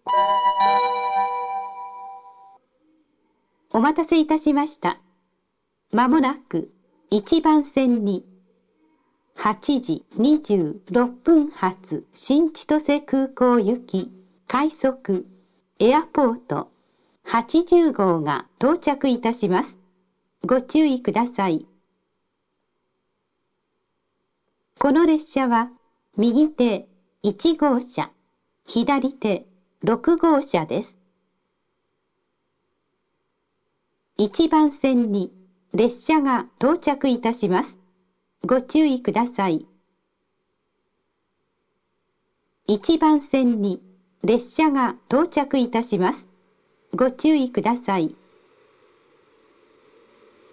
お待たせいたしました。まもなく1番線に8時26分発新千歳空港行き快速エアポート80号が到着いたします。ご注意ください。この列車は右手1号車、左手6号車です。1番線に列車が到着いたします。ご注意ください。1番線に列車が到着いたします。ご注意ください。